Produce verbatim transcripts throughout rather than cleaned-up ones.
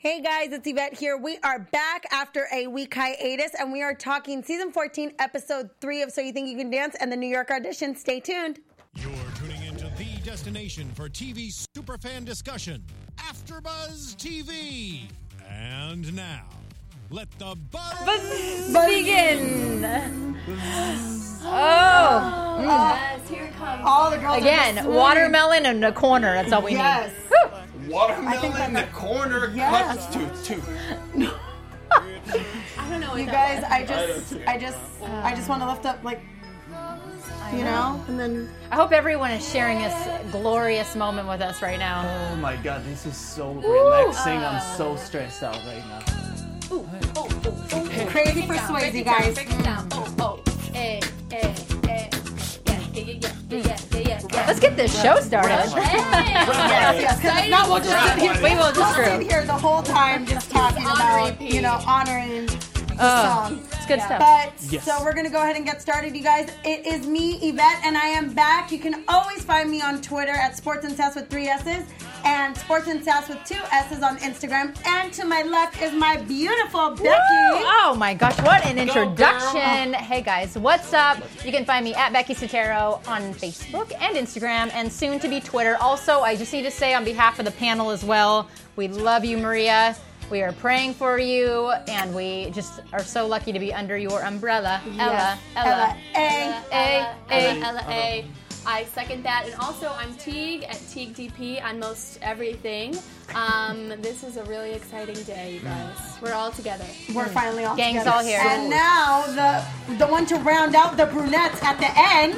Hey guys, it's Yvette here. We are back after a week hiatus, and we are talking season fourteen, episode three of So You Think You Can Dance and the New York audition. Stay tuned. You're tuning into the destination for T V superfan discussion, AfterBuzz T V. And now, let the buzz, buzz begin. Oh, yes, here it comes. All the girls again, watermelon in the corner. That's all we yes. need. Watermelon in the corner yes. cuts to two. I don't know what you that guys, I just, I just, I just want to lift up, like, you know, and then. I hope everyone is sharing this glorious moment with us right now. Oh my God, this is so relaxing. Uh, I'm so stressed out right now. Ooh, oh, oh, oh. Crazy for Swayze, guys. Break it down. Oh, oh, eh, eh, eh. Yeah, yeah, yeah, yeah, yeah, yeah, yeah. Let's get this show started. Yes, yes, because if not, we'll just sit here. We will just we'll sit here the whole time just talking about, you know, honoring the uh, song. It's good stuff. But yes. So we're gonna go ahead and get started, you guys. It is me, Yvette, and I am back. You can always find me on Twitter at Sports and Sass with three S's and Sports and Sass with two S's on Instagram. And to my left is my beautiful Becky. Woo! Oh my gosh, what an introduction! Hey guys, what's up? You can find me at Becky Sotero on Facebook and Instagram, and soon to be Twitter. Also, I just need to say on behalf of the panel as well, we love you, Maria. We are praying for you, and we just are so lucky to be under your umbrella. Ella, Ella, Ella, A, Ella, A, Ella, Ella, A. I second that. And also, I'm Teague at Teague D P on most everything. Um, this is a really exciting day, you guys. We're all together. We're finally all Gang's together. all here. And now the the one to round out the brunettes at the end.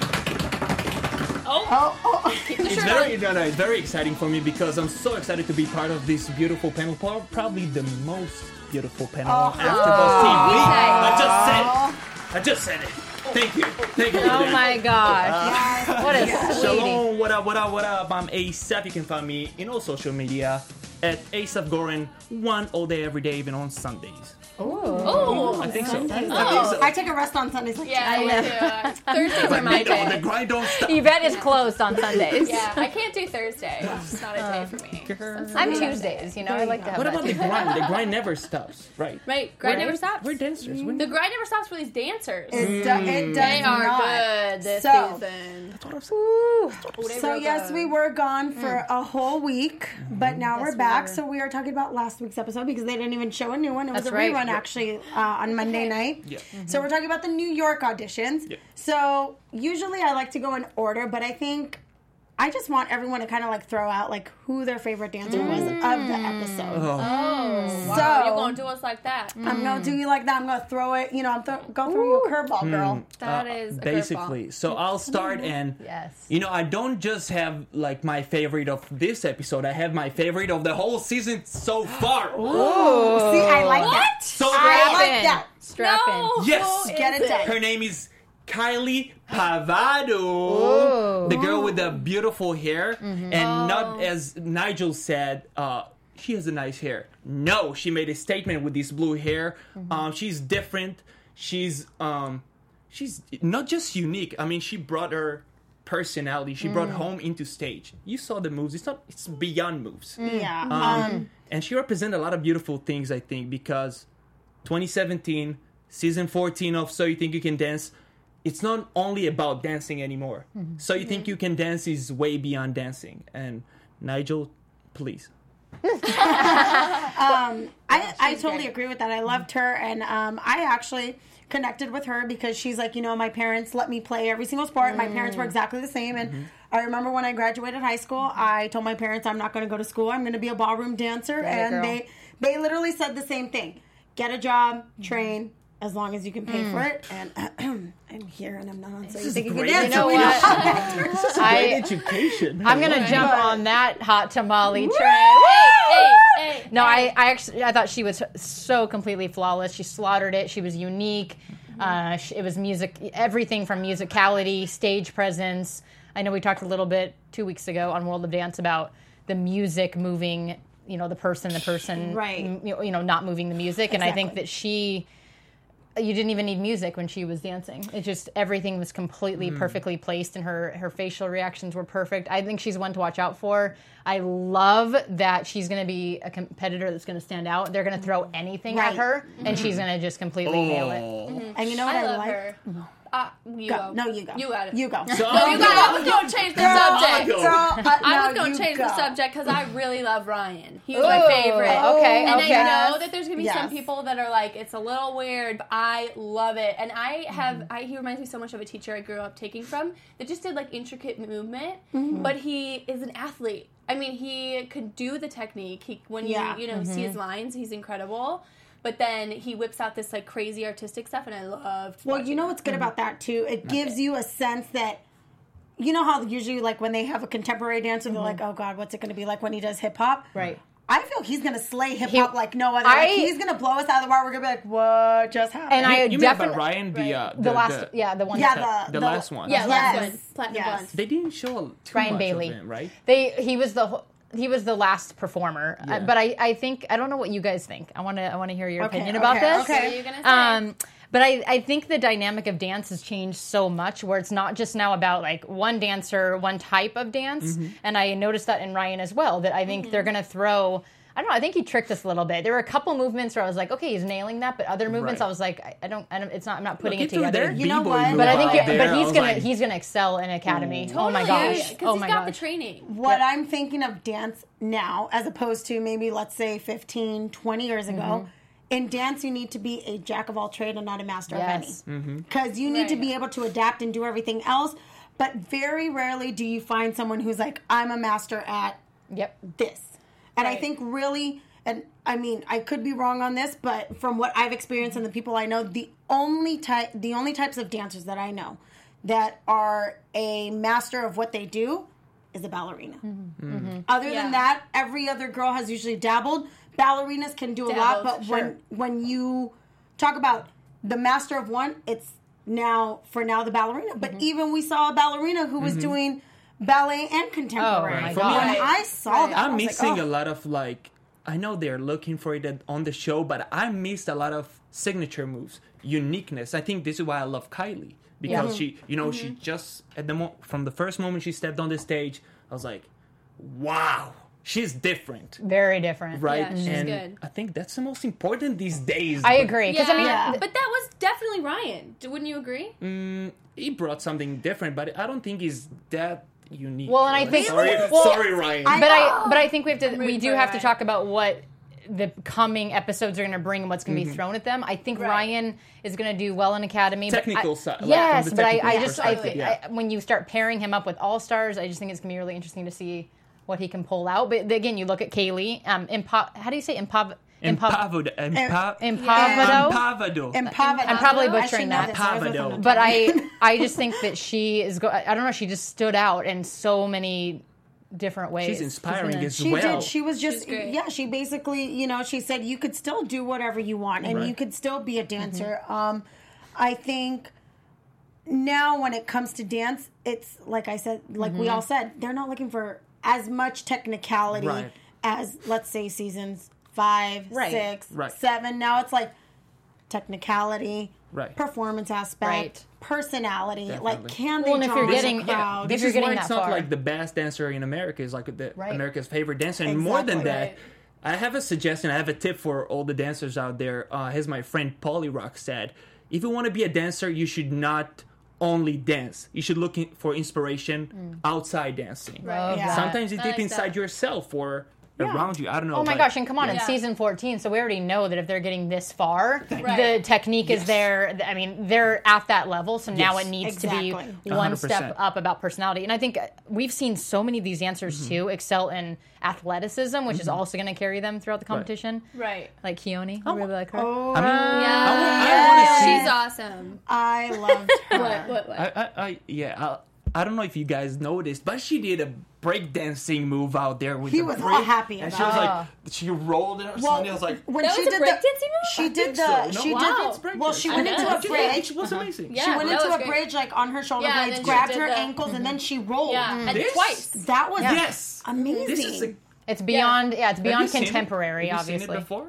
Oh, Oh, oh. It's very, no, no, it's very exciting for me because I'm so excited to be part of this beautiful panel. Probably the most beautiful panel on Oh. AfterBuzz T V. Oh. I just said it. I just said it. Thank you. Thank you. Oh my gosh. What a sweetie. Shalom, what up, what up, what up? I'm Asaph. You can find me in all social media at Asaph Gorin, one all day, every day, even on Sundays. oh, I think so. I think Oh. so. I take a rest on Sundays. Like yeah, I do. Uh, Thursdays are my Like, no, the day. grind don't stop. Yvette is closed on Sundays. Yeah, I can't do Thursday. It's just not a day for me. I'm Tuesdays, you know, I like to have What that. about the grind? The grind never stops, right? Right, grind We're- never stops. We're dancers. We're The grind never stops for these dancers. It, do, it does They are not. good this So- season. That's what I'm saying. Oh, they So real yes, good. we were gone for a whole week, but now we're we back. were. So we are talking about last week's episode because they didn't even show a new one. It was That's a right. rerun actually uh, on Monday night. Yeah. So we're talking about the New York auditions. Yeah. So usually I like to go in order, but I think I just want everyone to kind of like throw out like who their favorite dancer was of the episode. Oh, wow. So- You're going to do us like that. I'm gonna do you like that. I'm gonna throw it. You know, I'm th- go throw you a curveball, girl. That Uh, is a basically. So I'll start, and Yes. you know, I don't just have like my favorite of this episode. I have my favorite of the whole season so far. Ooh, see, I like that. So I bad. like in. that. Strap No. in. Yes. Who Get is it done. Her name is Kylie Pavado, Ooh. the girl with the beautiful hair, and not as Nigel said, uh, she has a nice hair. No, she made a statement with this blue hair. Um, she's different. She's um, she's not just unique. I mean, she brought her personality. She brought home into stage. You saw the moves. It's not. It's beyond moves. Yeah. Um, and she represents a lot of beautiful things, I think, because twenty seventeen, season fourteen of So You Think You Can Dance, it's not only about dancing anymore. Mm-hmm. So You Think You Can Dance is way beyond dancing. And Nigel, please. Um, I, I totally agree with that. I loved her, and um, I actually connected with her because she's like, you know, my parents let me play every single sport. My parents were exactly the same, and I remember when I graduated high school, I told my parents I'm not going to go to school. I'm going to be a ballroom dancer, Get it, and girl. they they literally said the same thing: get a job, train. As long as you can pay for it, and I'm here, and I'm not on. So you is think you can great. dance? You know so we what? Great I, education. I'm gonna Right. jump But- on that hot tamale train. Hey, hey, No, hey. I, I actually I thought she was so completely flawless. She slaughtered it. She was unique. Uh, sh- it was music, everything from musicality, stage presence. I know we talked a little bit two weeks ago on World of Dance about the music moving, you know, the person, the person, Right. m- you know, you know, not moving the music. And I think Exactly. that she you didn't even need music when she was dancing. It just everything was completely Mm. perfectly placed, and her her facial reactions were perfect. I think she's one to watch out for. I love that she's going to be a competitor that's going to stand out. They're going to throw anything Right. at her, and she's going to just completely nail it. Oh. And you know what I I, love like? her. Uh, you Go. go. No, you go. You got it. You go. So No, I'm you got it. I was going to change the subject. go. Girl, uh, I no, was going you to change go. the subject because I really love Ryan. He was my Ooh, favorite. okay, And okay. I know that there's going to be Yes. some people that are like, it's a little weird, but I love it. And I have, Mm-hmm. I, he reminds me so much of a teacher I grew up taking from that just did like intricate movement, Mm-hmm. but he is an athlete. I mean, he could do the technique. He, when Yeah. you, you know, see his lines, he's incredible. But then he whips out this like crazy artistic stuff, and I loved. Well, watching you know it. what's good about that too? It gives you a sense that, you know how usually like when they have a contemporary dancer, they're like, oh God, what's it going to be like when he does hip hop? Right. I feel he's going to slay hip He- hop like no other. I- like, he's going to blow us out of the water. We're going to be like, what just happened? And I You mean definitely about Ryan, the, uh, the last, yeah, the one. yeah, that- the, the last one. Yeah, last Yes. one, Platinum Yes. Blonde. They didn't show too Ryan much Bailey. of him, right? They he was the he was the last performer, Yeah. uh, but I, I think I don't know what you guys think. I want to I want to hear your Okay, opinion about okay, this. okay. What are you gonna say? Um, but I, I think the dynamic of dance has changed so much where it's not just now about like one dancer, one type of dance. Mm-hmm. And I noticed that in Ryan as well, that I think they're going to throw, I don't know, I think he tricked us a little bit. There were a couple movements where I was like, okay, he's nailing that. But other movements, Right. I was like, I, I don't, I don't, it's not, I'm not putting Look, it he threw together. that You know b-boy what? move But I think, out you're, there. but I he's was gonna like, he's gonna excel in academy. Oh my Totally, gosh! because Oh he's my got the gosh! training. What I'm thinking of dance now, as opposed to maybe, let's say, fifteen, twenty years ago, Mm-hmm. in dance, you need to be a jack of all trade and not a master of any. Yes. Because you need to Right. be able to adapt and do everything else. But very rarely do you find someone who's like, I'm a master at Yep. this. And I Right. think really, and I mean, I could be wrong on this, but from what I've experienced and the people I know, the only type, the only types of dancers that I know that are a master of what they do is a ballerina. Other Yeah. than that, every other girl has usually dabbled. Ballerinas can do a lot, Dabbled, but sure. when when you talk about the master of one, it's now for now the ballerina. But even we saw a ballerina who was doing ballet and contemporary. Oh, my When God. I saw Right. that, I I'm was missing like, a oh. lot of like. I know they're looking for it on the show, but I missed a lot of signature moves, uniqueness. I think this is why I love Kylie because Yeah. she, you know, Mm-hmm. she just at the mo- from the first moment she stepped on the stage, I was like, wow, she's different, Very different. right? Yeah, she's and good. I think that's the most important these days. I but agree. Yeah, Because I mean, Yeah. but that was definitely Ryan. D- Wouldn't you agree? He brought something different, but I don't think he's that unique. Well, and I Like, think- sorry, well, sorry, Ryan. I- but I but I think we have to I'm we rooting do for have to Ryan. talk about what the coming episodes are going to bring and what's going to be thrown at them. I think Right. Ryan is going to do well in Academy. but Technical I- side, like, yes, from the but I, I technical just I, perspective, think yeah. I, when you start pairing him up with all stars, I just think it's going to be really interesting to see what he can pull out. But again, you look at Kaylee. Um, impo- how do you say impav? Impav- Empavado. Empa- Impavado. Empavado. Empavado. I'm probably I should butchering know that. this. I was with Empavado. an But Italian. I, I just think that she is. Go- I don't know. She just stood out in so many different ways. She's inspiring gonna- as She well. did. She was just, She's great. yeah, she basically, you know, she said you could still do whatever you want and Right. you could still be a dancer. Um, I think now when it comes to dance, it's like I said, like we all said, they're not looking for as much technicality Right. as, let's say, seasons five, Right. six, Right. seven. Now it's like technicality, Right. performance aspect, Right. personality. Like, Definitely. can they Well, and if draw you're the getting- yeah, crowd? This you're is getting why that it's not far. like the best dancer in America is like the Right. America's favorite dancer. And more than Exactly. that, Right. I have a suggestion. I have a tip for all the dancers out there. Uh, as my friend Polly Rock said, if you want to be a dancer, you should not only dance. You should look in- for inspiration outside dancing. Right. Yeah. Sometimes it's I deep like inside that. yourself or around you. I don't know. Oh my but- gosh, and come on, Yeah. it's season fourteen, so we already know that if they're getting this far, Right. the technique is Yes. there. I mean, they're at that level, so now Yes. it needs Exactly. to be one one hundred percent. step up about personality. And I think uh, we've seen so many of these dancers Mm-hmm. too excel in athleticism, which is also going to carry them throughout the competition. Right. Like Keone, I really like her. Oh, I mean, Yeah. I, wa- I want to see. She's awesome. I loved her. What? What? What? I, I, I yeah. I, I don't know if you guys noticed, but she did a breakdancing move out there with He the was break, all happy and about she was it. like, she rolled it or something. I was like, when That she was a did the breakdancing move? she I did think the so. No, she wow. did well she I went know. into a She bridge. It was amazing. Yeah. She went that into was a great. bridge like on her shoulder Yeah, and blades, then she grabbed did her the- ankles, and then she rolled. Yeah, and This- twice. That was Yes. amazing. This is a, It's beyond, yeah, it's have beyond you seen it? contemporary, Have you obviously. Seen it before?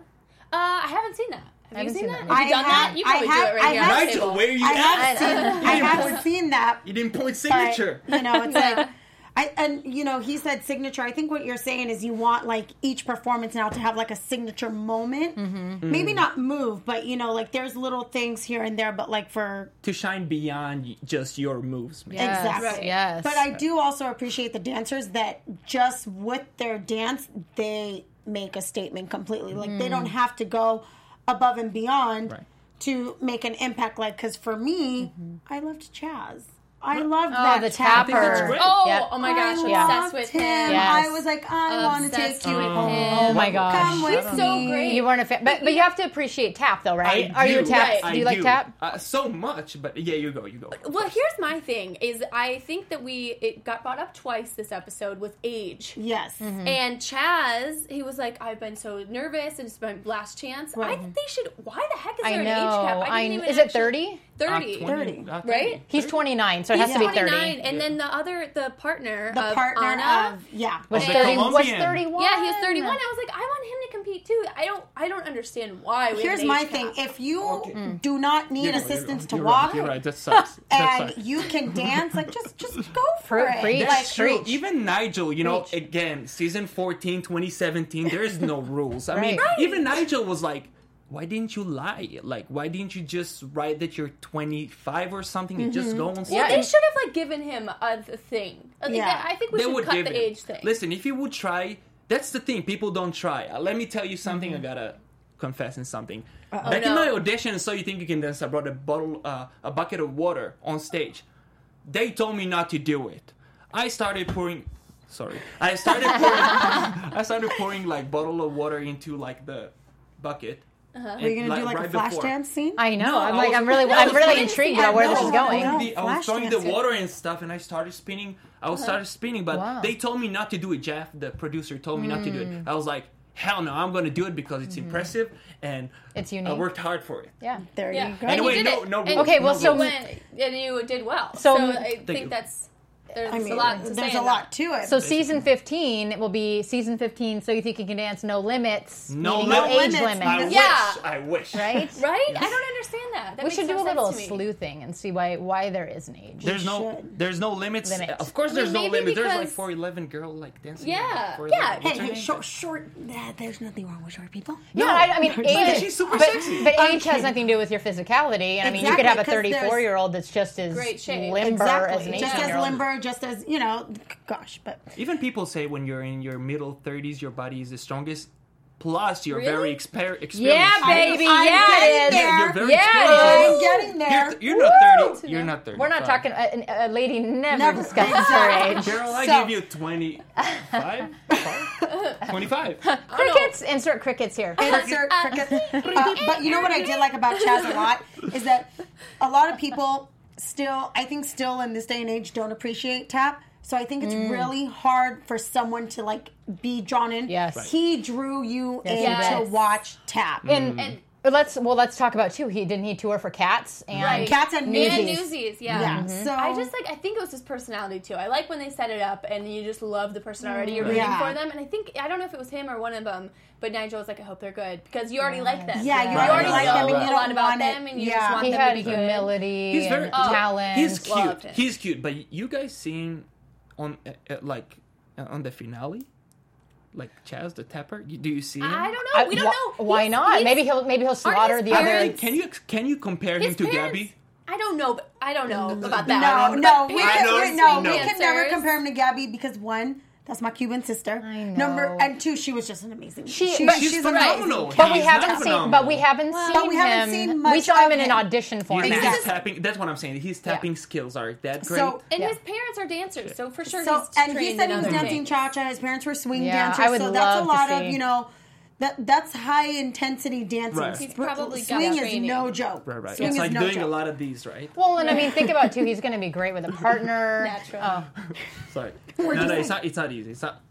Uh, I haven't seen that. Have you haven't seen seen that? that. Have you I done have- that? You I probably have- do it right I here have- on the Nigel, table. where are you I at? have seen, I have seen that. You didn't point but, signature. you know, it's like, I and you know, he said signature. I think what you're saying is you want like each performance now to have like a signature moment. Mm-hmm. Maybe not move, but you know, like there's little things here and there. But like for To shine beyond just your moves, man. Yes, exactly, yes. But I do also appreciate the dancers that just with their dance they make a statement completely. Like Mm. they don't have to go above and beyond Right. to make an impact. Like because for me, I loved Chaz. I loved Oh, that the tapper. tapper. great. Oh, Yep. oh my gosh, I obsessed loved with him. him. Yes. I was like, I want to take Obsessed you with home. him. Oh my gosh. Come with He's so me. great. You weren't a fan, but but you have to appreciate tap though, right? I Are you a do. tap? Right. Do I you like tap? Uh, so much, but yeah, you go, you go. Well, here's my thing: is I think that we it got brought up twice this episode with age. Yes. Mm-hmm. And Chaz, he was like, "I've been so nervous, and it's my last chance." I Right. think they should. Why the heck is I there know. an age cap? I didn't kn- even is it actually- thirty? Thirty. Uh, thirty. uh, Right? He's twenty-nine, so it has He's to be twenty-nine, thirty. and then the other, the partner, The of partner Anna, of yeah. Was the thirty? Was Colombian. thirty-one? yeah, he was thirty-one. I was like, I want him to compete too. I don't, I don't understand why. We have Here's an my age thing: cap. if you Okay. do not need You're right, assistance you're to right, walk You're right. That sucks. That and sucks. you can dance, like just just go for Pre- it. preach. Like, That's true. Preach. Even Nigel, you know, Preach. again, season fourteen, twenty seventeen, there's no rules. I mean, Right. Right. even Nigel was like, why didn't you lie? Like, why didn't you just write that you're twenty-five or something and just go on stage? Well, Yeah, they and- should have like given him a th- thing. I think Yeah. that- I think we They should would cut give the it. age thing. Listen, if you would try, that's the thing. People don't try. Uh, let me tell you something. I gotta confess in something. Back in no. my audition, So You Think You Can Dance, I brought a bottle, uh, a bucket of water on stage. They told me not to do it. I started pouring. Sorry, I started pouring. I started pouring like bottle of water into like the bucket. Uh-huh. Are you gonna do like a flash before. dance scene? I know. No, I'm I like, was- I'm really, I I'm was really trying- intrigued I about where know, this is I going. know. The- I was Flash throwing the dancing. water and stuff, and I started spinning. I was started spinning, but Wow. they told me not to do it. Jeff, the producer, told me not to do it. I was like, hell no, I'm going to do it because it's impressive and It's I unique. worked hard for it. Yeah. There Yeah. you go. And Anyway, you did no- it. no And rules, Okay, well, no so- rules. went, and you did well. So- So, I Thank think you. that's there's I mean, a lot to say. there's in a that. lot to it. So season fifteen will be season fifteen. So You Think You Can Dance? No limits. No meaning limits. no age limits. limit. I Yeah. wish. I wish. Right. Right? I don't understand that. that We makes should no do a little sense to me. sleuthing and see why why there is an age. There's no, should. there's no limits. Limit. Of course, I there's mean, no maybe limit. There's like because- four eleven girl like dancing. Yeah, four yeah. eleven. What's Hey, her hey, name? short, short. Nah, there's nothing wrong with short people. Yeah, I, I mean, age. she's super but, sexy. but I'm age has kidding. nothing to do with your physicality. And I mean, you could Exactly, have a 'cause there's- thirty-four year old that's just as Great shape. limber Exactly. as an just as eighteen-year-old. limber, just as you know. Gosh, but Even people say when you're in your middle thirties, your body is the strongest. Plus, you're Really? very exper- experienced. Yeah, baby. I'm yeah, getting it is. there. Yeah, you're very Yeah, experienced. it I'm is. getting there. You're, you're not thirty. You're not thirty. We're not talking. A, a lady never, Never. discusses her Exactly. age. Carol, I So- give you twenty-five. twenty-five. Crickets. Insert crickets here. Insert cricket. Uh, but you know what I did like about Chaz a lot is that a lot of people still, I think, still in this day and age, don't appreciate tap. So I think it's really hard for someone to like be drawn in. Yes. Right. He drew you Yes, in he did. to watch tap. And, And let's well, let's talk about too. He didn't he tour for Cats and Right. Cats and and Newsies. Newsies, yeah. Yeah. So I just like I think it was his personality too. I like when they set it up and you just love the person already. You're rooting Yeah. for them, and I think I don't know if it was him or one of them, but Nigel was like, I hope they're good because you already like them. Yeah, you you Right, already right, know right, a right. lot about want it- them, and you yeah. just want he them had to be good. humility He's very and Oh, talent. He's Loved cute. him. He's cute. But you guys seen on uh, uh, like uh, on the finale, like Chaz the Tapper? You- Do you see him? I don't know. I- we don't wh- know. Why He's- not? he's- Maybe he'll maybe he'll slaughter his the I other. don't think- Can you can you compare him His to parents- Gabby? I don't know. But I don't know about no, that. no, But we I can, know, we, no, no. we can never Dancers. compare him to Gabby because one, that's my Cuban sister. I know. Number and two, she was just an amazing. She- she but She's she's phenomenal. amazing. But we He's haven't not seen. phenomenal. But we haven't seen But we haven't him. seen we much saw him of in an him. audition for His him. Exactly. tapping. That's what I'm saying. His tapping skills are that great. So And Yeah. his parents are dancers, so for sure So he's and trained he said in he was other dancing things. cha cha. His parents were swing Yeah, dancers, I would so that's a love to lot see. of you know. That that's high intensity dancing. Right. He's probably got swing is training. no joke. right, right. Swing It's is like no doing joke. a lot of these, right? Well, and I mean, think about too. He's going to be great with a partner. Natural. Oh, Sorry. No, no, it's not. It's not easy. It's not.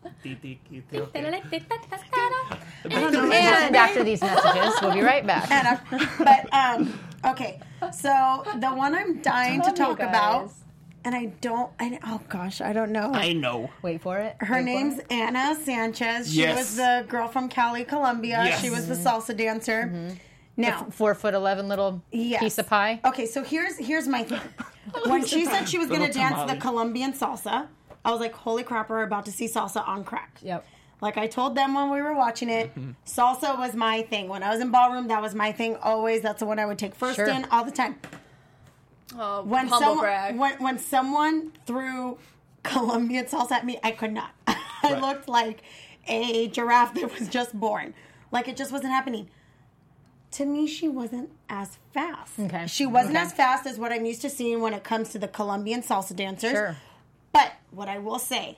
and after these messages, we'll be right back. And I- but um, okay, so the one I'm dying to Love you talk guys. about and I don't. I, oh gosh, I don't know. I know. Wait for it. Her Wait for name's it. Anna Sanchez. She Yes. was the girl from Cali, Colombia. Yes. She was the salsa dancer. Now, Four foot eleven little yes. piece of pie. Okay, so here's here's my thing. When she said she was going to Little dance tamale. the Colombian salsa, I was like, holy crap, we're about to see salsa on crack. Yep. Like I told them when we were watching it, Mm-hmm. salsa was my thing. When I was in ballroom, that was my thing always. That's the one I would take first Sure. in all the time. Oh, When humble someone brag. when, when someone threw Colombian salsa at me, I could not. I Right. looked like a giraffe that was just born. Like it just wasn't happening. To me, she wasn't as fast. Okay. She wasn't Okay. as fast as what I'm used to seeing when it comes to the Colombian salsa dancers. Sure. But what I will say,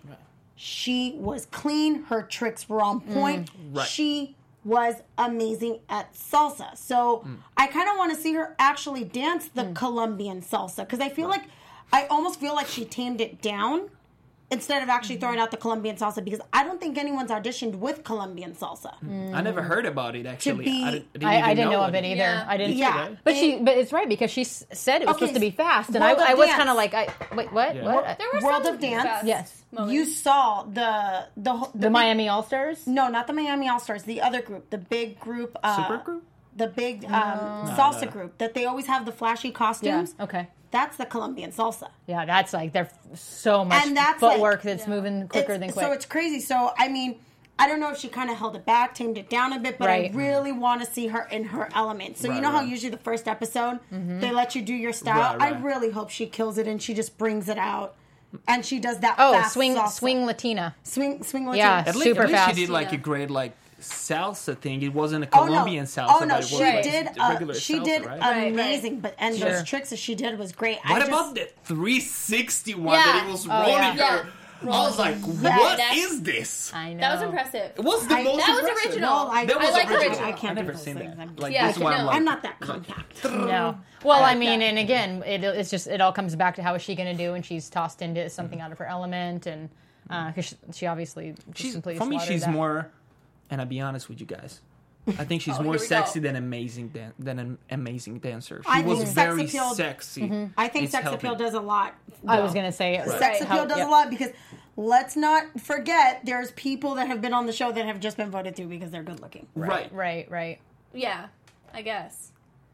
she was clean. Her tricks were on point. Right. She was amazing at salsa. So I kind of want to see her actually dance the Colombian salsa because I feel like I almost feel like she tamed it down instead of actually throwing out the Colombian salsa because I don't think anyone's auditioned with Colombian salsa. I never heard about it actually. be- I didn't, didn't I, even I didn't know, know of it either. Yeah. I didn't. Yeah. But It- she, but it's right because she s- said it was Okay, supposed to be fast, and World I, of I was Dance. kind of like, I wait, what? Yeah. What? There were World some of Dance? fast Yes. moments. You saw the the the, The big- Miami All Stars. No, not the Miami All Stars. The other group, the big group, uh, Super group? the big um, salsa no. group that they always have the flashy Yeah. costumes. Okay. That's the Colombian salsa. Yeah, that's like they're f- so much And that's footwork like- that's moving quicker It's- than quick. So it's crazy. So I mean, I don't know if she kind of held it back, tamed it down a bit, but Right. I really want to see her in her element. So you Right, know how right. usually the first episode they let you do your style. Right, right. I really hope she kills it and she just brings it out. And she does that. oh, fast swing, salsa. swing Latina. swing, swing. Yeah, Latina. At least, Super at least fast. she did like Yeah. a great like salsa thing. It wasn't a Oh no! Colombian salsa. Oh no! but it was She like did. the Uh, regular she salsa, did right? Right, amazing. But and Sure. those tricks that she did was great. What I just, about the three sixty one Yeah. that it was rolling yeah. Yeah. her? I was like, what is That's- this? I know. That was impressive. It was the I- most That was impressive. original. No, I, That was I like original. original. I can't I've do never those seen things. that. I'm- Like Yeah, this is why no. I'm like, I'm not that compact. No. Well, I like mean, that. and again, it, it's just it all comes back to how is she going to do, and she's tossed into something out of her element, and because she, she obviously just she's completely for me. slaughtered She's that. more, and I'll be honest with you guys. I think she's Oh, more here we sexy go. than amazing dan- than an amazing dancer. She I was think sex very appeal- sexy. I think It's sex healthy. appeal does a lot. I was going to say Sex Right. appeal how- does yep. a lot because let's not forget there's people that have been on the show that have just been voted through because they're good looking. Right. Right, right. Yeah, I guess.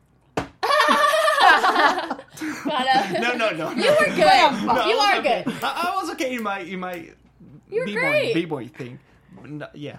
Gotta. No, no, no. You were good. No, I you was are okay. good. I, I was okay in my in my You're b-boy great. b-boy thing. No, yeah.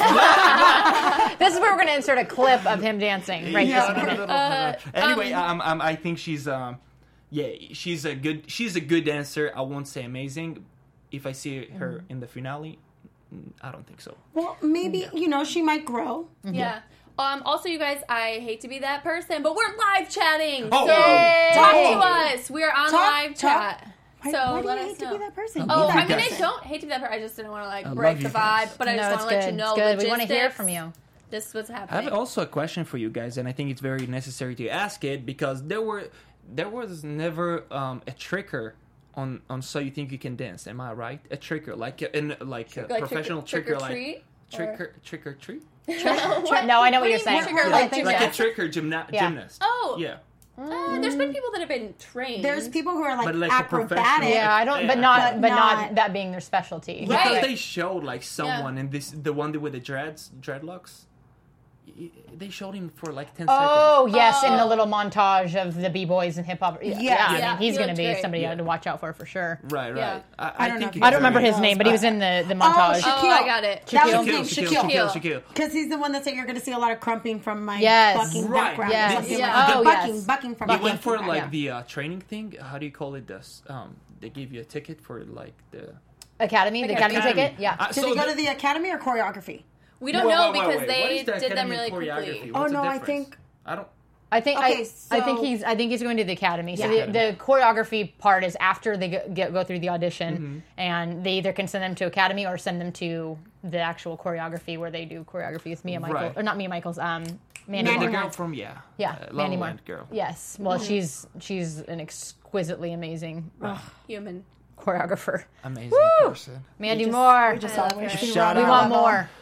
This is where we're going to insert a clip of him dancing right Yeah, this no, no, minute. no, no, no, no. Anyway, um, um, I think she's um, yeah, she's a good she's a good dancer. I won't say amazing. If I see her in the finale, mm, I don't think so. Well, maybe, you know, she might grow. Yeah. Um, also, you guys, I hate to be that person, but we're live chatting. Oh, so oh, talk Yay. to us. We are on Talk- live talk. chat. Why, So why do let you us hate know. to be that person? Oh, Be I that mean, I person. don't hate to be that person. I just didn't want to like love break you the guys. vibe, but I No, just it's want to let good. you know It's good. We want to hear logistics. from you. This is what's I have happening. also a question for you guys, and I think it's very necessary to ask it because there were there was never um, a tricker on on So You Think You Can Dance. Am I right? A tricker, like a, in like a Like professional trick, tricker, or like treat? tricker trick or treat, No, I know what you're do you saying. mean trick or Like, like like a gymnast? tricker gymna- Yeah. gymnast. Oh. yeah. Uh, there's been people that have been trained. There's people who are like, But like a acrobatic. professional- Yeah, I don't, but Yeah. not, But but not, not- that being their specialty. Right. Because they showed like someone in this, the one with the dreads, dreadlocks. y- They showed him for like ten Oh yes, in the Oh. little montage of the b boys and hip hop. Yeah, Yeah. I Yeah, mean, he's he going to looked be great. somebody Yeah. to watch out for for sure. seconds. Right, right. Yeah. I, I, I don't know think if he's you I don't remember very- his name, but he was in the the Oh, montage. Shaquille. Oh, I got it. That was Shaquille, his name, Shaquille, Shaquille. Shaquille, Shaquille. Because he's the one that said you're going to see a lot of crumping from my Yes. bucking Right. background. Yes. Or something Yeah. like that. Oh, bucking, yes. bucking from He my went for bucking like Yeah. the uh, training thing. How do you call it? This um, they give you a ticket for like the Academy, the Academy, Academy. ticket. Yeah. Uh, Did so he go the- to the academy or choreography? We don't Wait, know wait, wait, because wait. What they is the did them Academy really of Choreography? quickly. What's Oh, the no, I difference? think- I don't. I think Okay, I, I think so- he's I think he's going to the academy. So Yeah. the, the choreography part is after they go, get, go through the audition, Mm-hmm. and they either can send them to academy or send them to the actual choreography where they do choreography with Mia Michael Right. or not Mia Michaels, um, Mandy Mandy The Moore. girl Moore. from yeah, Yeah, uh, La La Mandy Moore. Land girl. Yes, well she's she's an exquisitely amazing Human. choreographer. Amazing Woo! person. Mandy just- Moore. we just I love always her. see Shout Robbie we out. want Level. more.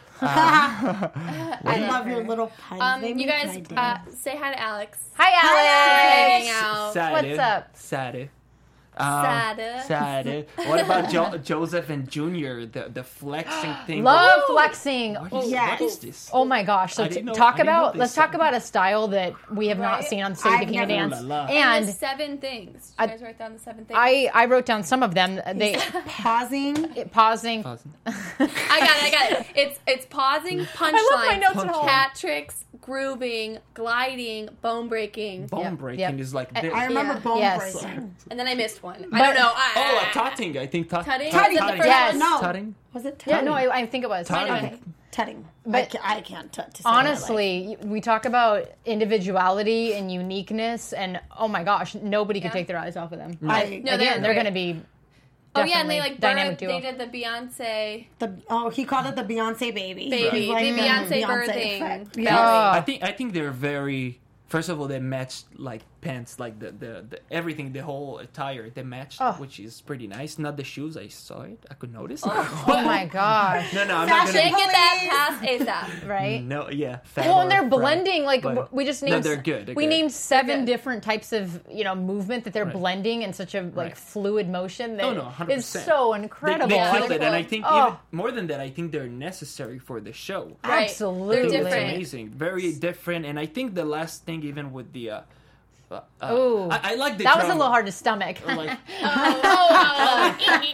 I love your little puns. Um, They you make guys, my day. uh, say hi to Alex. Hi, Alex. Hanging out. Saturday, What's up? Saturday. Uh, Sad. Sad. What about jo- Joseph and Junior? The the flexing thing. Love flexing. What is, Yes. what is this? Oh my gosh! So I t- didn't know- I talk didn't know about this let's talk song. about a style that we have not Right? seen on City I've Bikini never- Dance, Ooh la la. And and there's seven things. Did you guys write down the seven things? I I wrote down some of them. They Pausing. pausing. Pausing. I got it. I got it. It's it's pausing, I love my punchline, notes at home. hat tricks, grooving, gliding, bone breaking, Bone Yep, breaking yep. is like I- this. I remember Yeah. bone Yes. breaking. and then I missed one. But- I don't know. I, Oh, a tutting. I think tut- Tutting? tut- Was it the tutting. first Yes. one? No. Tutting. Was it Yeah, tutting? no, I, I think it was. Tutting. Okay. Tutting. But- I, ca- I can't tut to save my life. Honestly, we talk about individuality and uniqueness, and oh my gosh, nobody could Yeah. take their eyes off of them. I- I- No, they're again, they're great. going to be. Oh yeah, and they definitely like dynamic birthed, duo. they did the Beyonce. The oh, he called it the Beyonce baby. Baby. He was The Beyonce mm, birthing. effect. Belly. Yeah. I think I think they're very. First of all, they matched like pants, like the, the, the everything, the whole attire. They matched, Oh. which is pretty nice. Not the shoes. I saw it. I could notice. Oh my gosh! No, no, I'm not Fashion Can't gonna. get that past ASAP. Right? No, yeah. fat Well, or and they're right. blending. Like But- w- we just No, named. they're good, they're we good. named seven good. different types of you know movement that they're Right. blending in such a like Right. fluid motion that Oh, no, one hundred is percent. so They, incredible. they I killed think- it, and I think Oh. even more than that, I think they're necessary for the show. Right. Absolutely. They're It's different. amazing, very different, and I think the last thing, even with the, uh, uh, uh, Ooh. I, I like the That was a drama. little hard to stomach. Like, Oh, oh,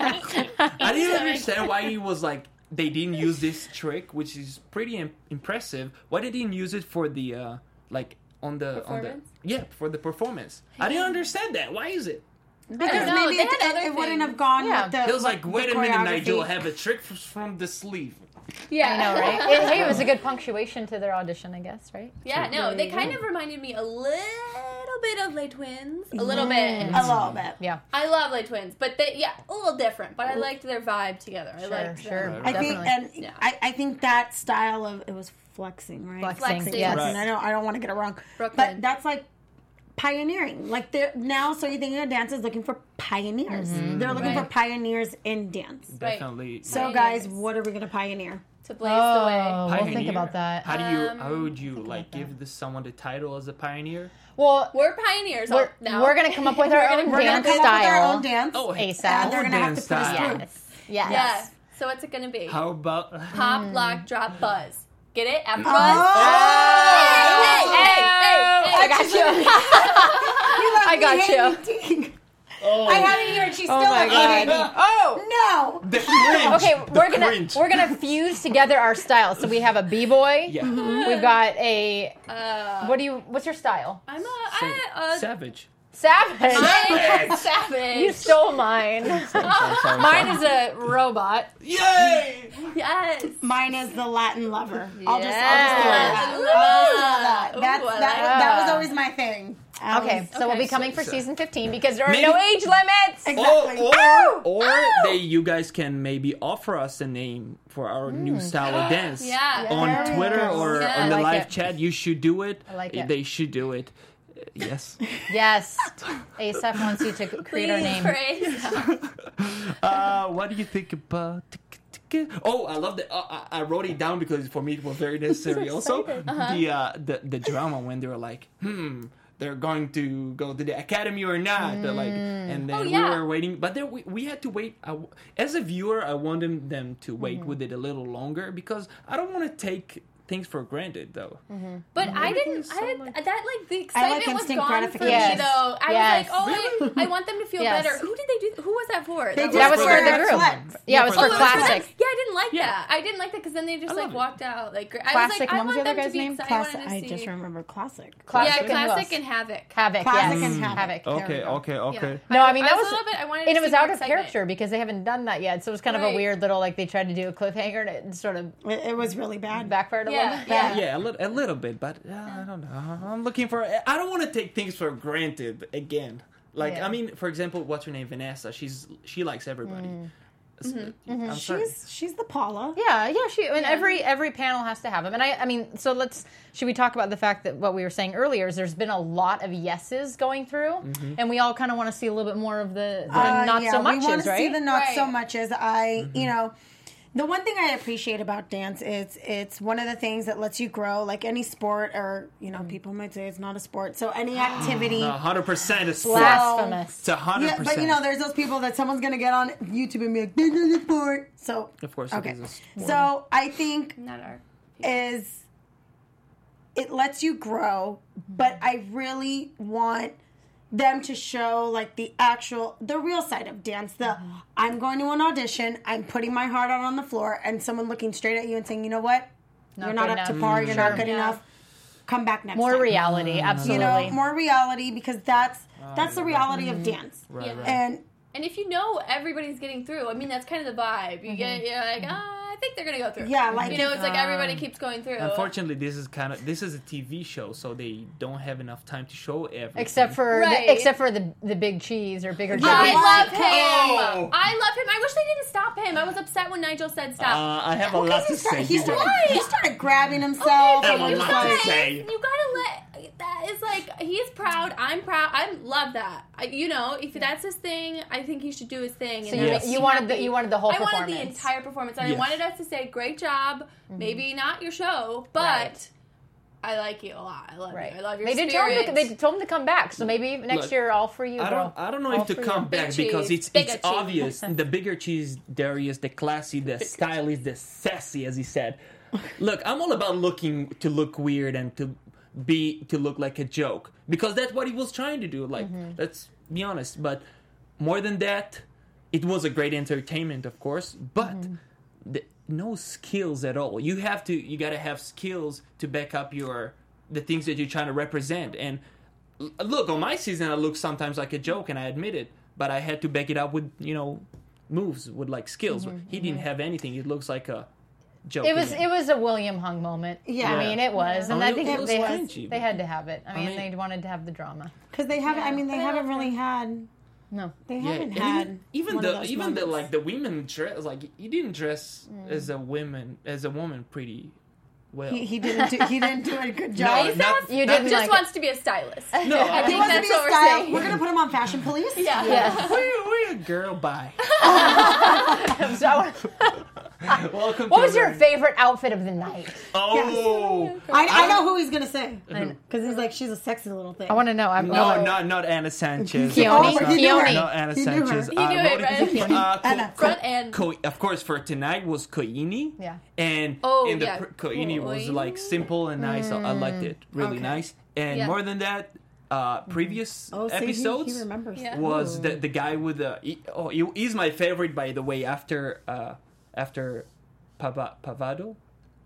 I didn't understand why he was like they didn't use this trick, which is pretty Im- impressive. Why they didn't use it for the uh, like on the on the Performance? yeah for the performance? I didn't understand that. Why is it? Because I don't know, maybe they it, had it, other it wouldn't things. have gone Yeah. with the It was like, the wait a minute, choreography. Nigel, have a trick f- from the sleeve. yeah, I know, right? It, hey, it was a good punctuation to their audition, I guess, right? Yeah, no, they kind of reminded me a little bit of Les Twins, a little bit. A little bit. Yeah. I love Les Twins, but they yeah, a little different. But I liked their vibe together. I Sure, liked sure. them. I think, Definitely. and Yeah. I, I think that style of it was flexing, right? Flexing, Flexing. yes. Right. I don't, I don't want to get it wrong, Brooklyn. but that's like pioneering. Like they're now, so you think of dance is looking for pioneers. They're looking Right. for pioneers in dance. Right. Definitely. So, guys, what are we gonna pioneer? To blaze the way. Oh, we'll think Pioneer. about that. How do you? Um, how would you like give this someone the title as a pioneer? Well, We're pioneers we're, now. we're gonna come up with our own We're gonna dance come up with our style. own dance. Oh, ASAP. And they're our gonna have dance to put us style. through. Yes. Yes. Yeah. So what's it gonna be? How about? Pop, lock, drop, buzz. Get it? After Oh! buzz. Hey, hey, hey, hey, I got you. I got you. Oh, I had it here. She's still Oh my looking at god. me. Oh. No. the cringe. Okay, the we're gonna cringe. we're gonna fuse together our styles. So we have a b-boy. Yeah. We've got a Uh, what do you? What's your style? I'm a, Sa- I, uh, Savage. Savage. I'm savage. You stole mine. Sorry, sorry, Mine sorry. is a robot. Yay! Yes. Mine is the Latin lover. I'll just, I'll just Yes. throw that. Latin I'll just throw lover. that. Ooh, That's, I like that, that. that was always my thing. I Okay, was- so we'll be Okay. coming for So- season fifteen because there are Maybe- no age limits. Exactly. Or, or, Ow! or Ow! they, you guys can maybe offer us a name for our new style of dance. Yeah. On There we Twitter go. or Yeah. on the I like live it. chat, you should do it. I like it. They should do it. Uh, Yes. Yes, ASAP wants you to create our Please name. praise. uh, what do you think about? Oh, I love that. Uh, I I wrote it down because for me it was very necessary. Also, the uh, the the drama when they were like, hmm, they're going to go to the academy or not. They're like, and then Oh, yeah. we were waiting, but then we, we had to wait. I, as a viewer, I wanted them to wait with it a little longer because I don't want to take things for granted, though. But I didn't. is I so didn't. much- That like the I excitement like was instant gone for me gratification. though. I Yes. was like, oh, I, I want them to feel Yes. better. Who did they do? Who was that for? They That did That was it for the their group. flex. Yeah, it was Yeah, for for Oh, it was for classic. them? Yeah, I didn't like Yeah. that. I didn't like that because then they just I like love it. walked out. Like I Classic, was like, and I what was want the other them to guy's be name? excited. Classic. I, I want to just see. remember classic. Classic Yeah, and who classic else? and havoc. Havoc. Classic yes. and Havoc. Havoc. There we Okay, go. okay, okay. No, I mean that I was, was a little bit- I wanted and to it was see out more of excitement. character because they haven't done that yet. So it was kind of a Right. weird little like they tried to do a cliffhanger and it sort of It, it was really bad. backfired a Yeah, little bit. yeah. Yeah, a little, a little bit, but uh, I don't know. I'm looking for. I don't want to take things for granted again. Like, Yeah. I mean, for example, what's her name, Vanessa? She's she likes everybody. S- I'm sorry. She's she's the Paula. Yeah, yeah. She and Yeah. every every panel has to have them. And I, I mean, so let's. Should we talk about the fact that what we were saying earlier is there's been a lot of yeses going through, and we all kind of want to see a little bit more of the, the Uh, not yeah, so we muches, want to right? see the not so Right. muches. I, you know, The one thing I appreciate about dance is it's one of the things that lets you grow, like any sport, or, you know, people might say it's not a sport. So any activity. one hundred percent a sport. Blasphemous. It's one hundred Yeah, percent. but, you know, there's those people that someone's going to get on YouTube and be like, this is a sport. So, Of course okay. it is a sport. So I think Not our. is it lets you grow, but I really want them to show like the actual, the real side of dance. The I'm going to an audition, I'm putting my heart out on the floor, and someone looking straight at you and saying, you know what, Not you're not good up to enough. par, you're Sure. not good Yeah. enough. Come back next More time. reality, absolutely. You know, more reality, because that's that's the reality of dance. Right, Yeah. right. And And if you know everybody's getting through, I mean, that's kind of the vibe. You get, you're like, ah, I think they're gonna go through. Yeah, like you know, if- it's like everybody keeps going through. Unfortunately, this is kind of this is a T V show, so they don't have enough time to show everything. Except for Right. the, except for the the big cheese or bigger cheese. I Yeah. love him. Oh. I love him. I wish they didn't stop him. I was upset when Nigel said stop. Uh, I have a lot to he started, say. he, You started, go. he started grabbing himself. I and have a was lot to like- say. You gotta let. That is like he's proud. I'm proud. I love that. I, you know, if that's his thing, I think he should do his thing. So and you, that Yes. makes you me wanted the happy. you wanted the whole I performance. wanted the entire performance. And Yes. I wanted us to say, "Great job." Maybe not your show, but Right. I like you a lot. I love Right. you. I love your They did spirit. tell him to, they told him to come back. So maybe next Look, year, all for you, I bro. don't. I don't know All if to for come you. back Big because cheese. it's Bigger it's cheese. obvious. The bigger cheese, Darius, the classy, the stylish, the sassy, as he said. Look, I'm all about looking to look weird and to be to look like a joke because that's what he was trying to do. Like, Mm-hmm. let's be honest. But more than that, it was a great entertainment, of course. But Mm-hmm. the, no skills at all. You have to. You got to have skills to back up your the things that you're trying to represent. And l- look, on my season, I look sometimes like a joke, and I admit it. But I had to back it up with you know moves, with like skills. He didn't have anything. It looks like a joke. It was to me. it was a William Hung moment. Yeah. I mean it was, and I I mean, think it was they cringy, had, but- they had to have it. I mean, mean- they wanted to have the drama. Because they haven't, I mean, they But I haven't love really her. had, No, they Yeah, haven't and had even, even one the of those even the moments. like the women dress like he didn't dress as a woman as a woman pretty well. He, he didn't do, he didn't do a good no, job. not, You not- didn't just like wants to be a stylist. No, I I think Wants to that's be a what we're style. saying. We're gonna put him on Fashion Police. Yeah. yes. we're, we're a girl. Bye. So, Welcome. what to was your the- favorite outfit of the night? Oh, I, I know who he's gonna say because he's like she's a sexy little thing. I want to know. I'm no, not not Anna Sanchez. Keone? Of course, Keone. Not Anna He knew her. Sanchez. He Uh, knew it, Rodi- right? uh, Co- Anna. Co- Front and Co- of course, for tonight was Koini. Yeah. And Oh, in the yeah. pr- Koini was Koini. like simple and nice. I liked it. Really Okay. nice. And Yeah. more than that, uh, previous oh, see, he- episodes He, remembers. Yeah. was the the guy with the. He, oh, he, he's my favorite, by the way. After uh, after Pava, Pavado.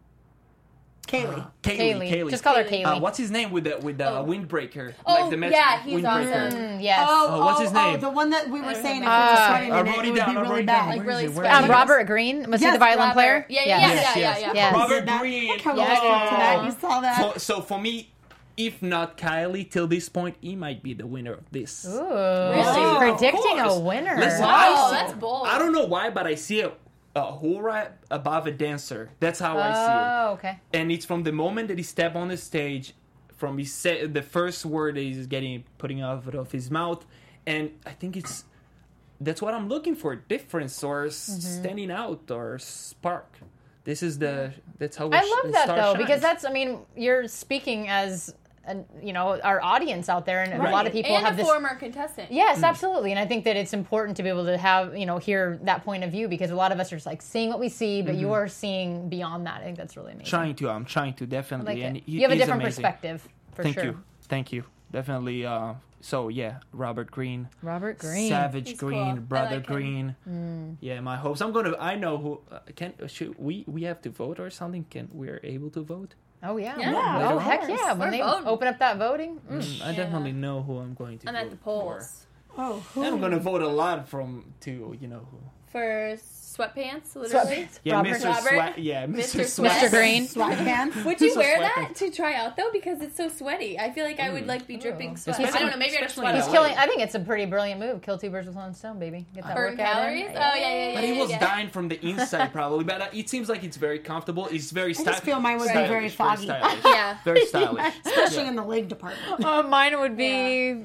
Kaylee. Kaylee, Kaylee. Kaylee. Just call her Kaylee. Kaylee. Uh, what's his name with the with the Oh. windbreaker? Oh, like the Mets yeah, he's windbreaker. awesome. Mm, yes. Oh, Oh, what's his oh, name? Oh, the one that we were saying if Uh, it was I sweating in it, wrote it it would down. be I really wrote it bad. down. Like Where really is it? Where sweaty. is um, it? Robert Green was he Yes, the violin Robert. player? Yeah, yeah, Yes. yeah, Yes, yeah, yes. yeah, yeah. He Robert did that. Green. Look how Yes. we spoke to that. You saw that. For, so for me, if not Kylie, till this point, he might be the winner of this. Ooh, Really? predicting Of course. a winner. Listen, Wow, I see- that's bold. I don't know why, but I see a, a hora above a dancer. That's how I see it. Oh, okay. And it's from the moment that he stepped on the stage, from he said the first word that he's getting putting out of his mouth, and I think it's that's what I'm looking for: difference or s Mm-hmm. standing out or spark. This is the that's how we I sh- love the that star though shines. because that's I mean you're speaking as an, you know our audience out there and a Right. lot of people and have a this. former contestant. Yes, absolutely, and I think that it's important to be able to have you know hear that point of view because a lot of us are just like seeing what we see, but you are seeing beyond that. I think that's really amazing. trying to. I'm trying to I definitely. like and it. he- You have a he's different amazing. perspective for Thank sure. you, thank you. Definitely. Uh, so yeah, Robert Green. Robert Green. Savage He's Green, cool. I Brother like him. Green. Mm. Yeah, my hopes. I'm gonna. I know who. Uh, can should we? We have to vote or something? Can we are able to vote? Oh yeah. Yeah. Oh Later heck on. yeah! When We're they voting. open up that voting. Mm. Mm, I definitely know who I'm going to. I'm vote at the polls. Oh, For. And I'm gonna vote a lot from to you know who. For sweatpants, literally. Sweatpants. Yeah, Robert. Mister Robert. Sweat. Yeah, Mister Mister Sweat. Mister Green. sweatpants. Would you Mister wear Sweat. that to try out though? Because it's so sweaty. I feel like I would like be dripping sweat. I don't know. Maybe I just Especially sweat. He's Yeah. killing. I think it's a pretty brilliant move. Kill two birds with one stone, baby. Get that Burn workout calories. in. Oh yeah, yeah, yeah. But he yeah, was yeah. dying from the inside, probably. But uh, it seems like it's very comfortable. It's very. I just feel mine would be stylish, very foggy. stylish. Yeah. Very stylish. Especially Yeah. in the leg department. Uh, mine would be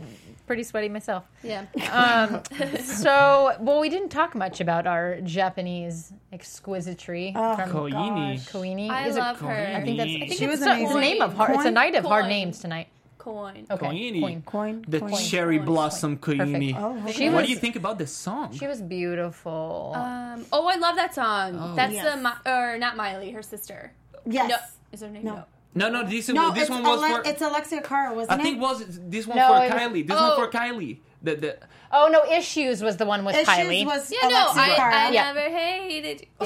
pretty sweaty myself. Yeah. Um, so, well, we didn't talk much about our Japanese exquisitry Oh, from Koini. Koini. I Is love it, her. I think that's. I think She it's was a- it's a amazing. name of hard. It's a Coin? night of hard Coin. names tonight. Coin. Okay. Koini. Coin. Coin, The coin. cherry Coin. blossom Koini. Oh, okay. She What was- do you think about this song? She was beautiful. Um, oh, I love that song. Oh. That's Yes. the Mi- or not Miley, her sister. Yes. No, is her name? No. No. no, no, this, No, this it's, one was Ale- for. it's Alexia Cara, wasn't I think it? was this one No, for it was- Kylie. This Oh. one for Kylie. The, the, oh no, Issues was the one with Issues Kylie. was Yeah, no, Alexia I, Cara. I Yeah. never hated you.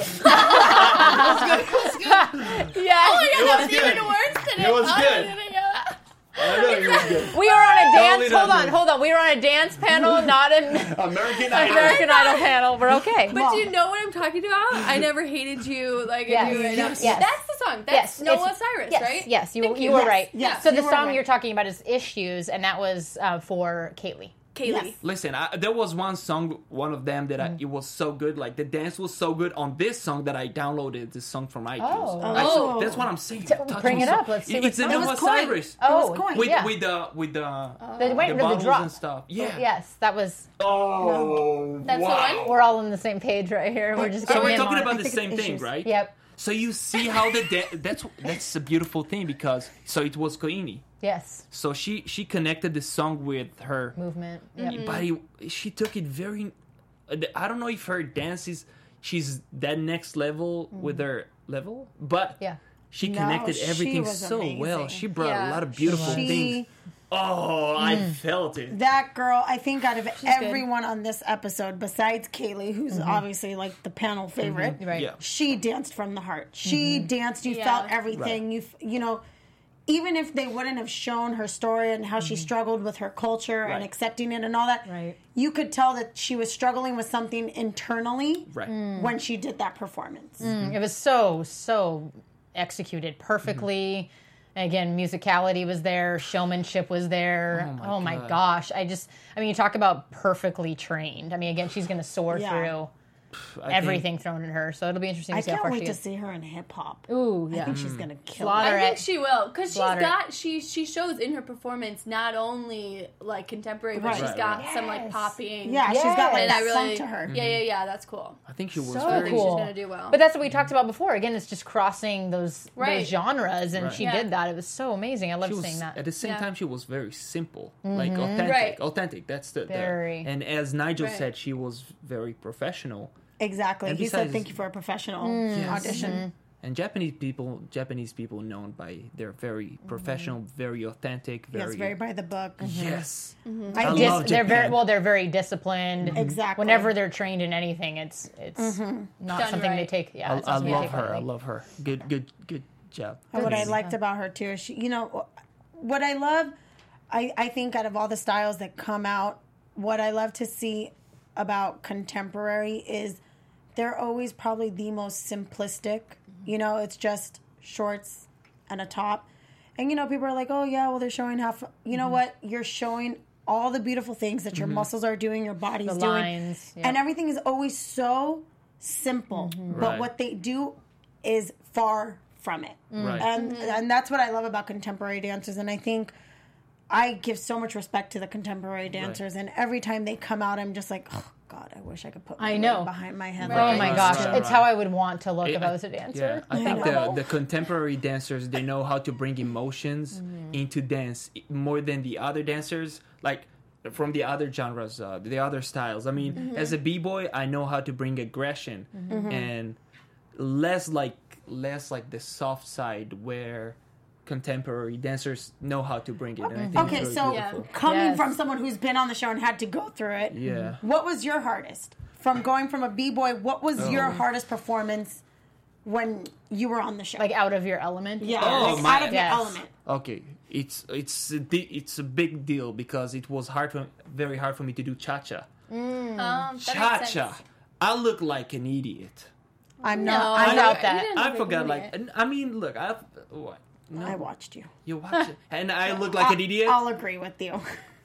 yeah. Oh my god, that was good. even worse than it. It was Oh, good. yeah, yeah. I know it was good. We were on a Totally dance. Hold not on, good. hold on. We were on a dance panel, not an American Idol. American Idol panel. We're okay. But do you know what I'm talking about? I never hated you like Yes. I do right now. Yes. Yes. That's the song. That's Yes, Noah it's- Cyrus, yes, right? Yes, you, Thank you you. were Yes, right. yes, so you the were song right. you're talking about is Issues, and that was uh, for Kaylee. Kaylee. Yes. Listen, I, there was one song, one of them that I, Mm. it was so good. Like the dance was so good on this song that I downloaded this song from iTunes. Oh. I- Oh. that's what I'm saying. T- That bring was it so- up. Let's see It- what It's in song. It was Noah Coin. Cyrus. Oh, Coin. With yeah. with the with the the, wait, the the bottles drop. and stuff. Yeah. Yes, that was. Oh, That's the wow. one? We're all on the same page right here. We're just So getting we're in talking on about it. the think same it's thing, issues. right? Yep. So you see how the da- that's that's a beautiful thing because so it was Koini. Yes. So she she connected the song with her Movement. Yep. but it, she took it very. I don't know if her dance is she's that next level with her level, but Yeah. she No, connected she everything was so well. amazing. She brought Yeah. a lot of beautiful She, things. Oh, I Mm. felt it. that girl, I think out of good. everyone on this episode, besides Kaylee, who's obviously like the panel favorite, Right. Yeah. she danced from the heart. She danced. You Yeah. felt everything. Right. You f- you know, even if they wouldn't have shown her story and how she struggled with her culture and Right. accepting it and all that, Right. you could tell that she was struggling with something internally Right. when she did that performance. It was so, so executed perfectly. And again, musicality was there, showmanship was there. Oh Oh my my, God. gosh. I just, I mean, you talk about perfectly trained. I mean, again, she's going to soar Yeah. through I everything thrown at her. So it'll be interesting to I see how can't far wait she to is. see her in hip hop. Ooh, I yeah. think she's gonna kill Slaughter it. I think it. she will because she's Slaughter it. got she she shows in her performance not only like contemporary, but Right. she's Right, got right. some like Yes. popping. Yeah, she's got like Yes. and I that really funk to her. yeah yeah yeah that's cool. I think she was So very. cool. She's gonna do well. But that's what we talked about before. Again, it's just crossing those Right. those genres, and Right. she Yeah. did that. It was so amazing. I love She was, seeing that. at the same Yeah. time, she was very simple, like authentic. Right. Authentic. That's the, the Very. And as Nigel Right. said, she was very professional. Exactly. And He said, besides- "Thank you for a professional Yes. audition." And Japanese people, Japanese people known by they're very professional, very authentic, very Yes, very by the book. yes. I I did. love They're very Japan. well. They're very disciplined. Exactly. Whenever they're trained in anything, it's it's not Done something they right. take. Yeah, I, it's I something they love take her. I lightly. love her. Good, good, good job. And what I Amazing. liked about her too is she, you know, what I love, I, I think out of all the styles that come out, what I love to see about contemporary is they're always probably the most simplistic. You know, it's just shorts and a top. And, you know, people are like, oh, yeah, well, they're showing half. You know what? You're showing all the beautiful things that your muscles are doing, your body's The doing. lines, yeah. And everything is always so simple. But Right. what they do is far from it. Right. And and that's what I love about contemporary dancers. And I think I give so much respect to the contemporary dancers. And every time they come out, I'm just like, oh, God, I wish I could put my I know. leg behind my head. Oh like my I gosh, used to. it's how I would want to look if I was a Yeah, dancer. I think know. the, the contemporary dancers they know how to bring emotions into dance more than the other dancers, like from the other genres, uh, the other styles. I mean, as a b-boy, I know how to bring aggression and less like less like the soft side where contemporary dancers know how to bring it. And I think Okay, it's really so beautiful. coming Yes. from someone who's been on the show and had to go through it, Yeah. what was your hardest? From going from a b-boy, what was your Oh. hardest performance when you were on the show? Like out of your element. yeah, Oh, like my- out of Yes. your element. Okay, it's it's a di- it's a big deal because it was hard for, very hard for me to do cha-cha. Um, that makes Cha-cha. sense. I look like an idiot. I'm No, not. I I, doubt you that. didn't I look forgot, an like, idiot. and- I mean, look, I what? No, I watched you. you watch it, and I look like an idiot. I'll agree with you.